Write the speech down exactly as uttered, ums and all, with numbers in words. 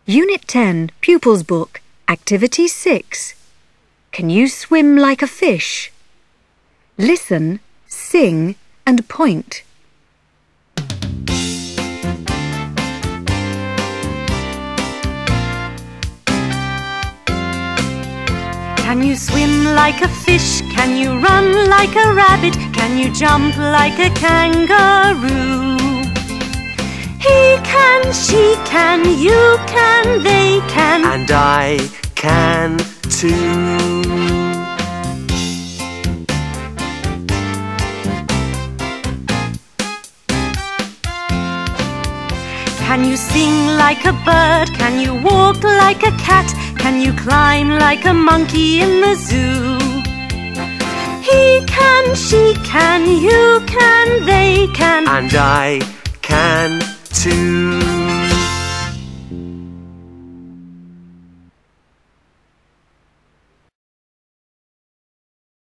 Unit ten, Pupils Book, Activity six. Can you swim like a fish? Listen, sing and point. Can you swim like a fish? Can you run like a rabbit? Can you jump like a kangaroo? He can, she can, you can, they can, and I can too. Can you sing like a bird? Can you walk like a cat? Can you climb like a monkey in the zoo? He can, she can, you can, they can, and I can too.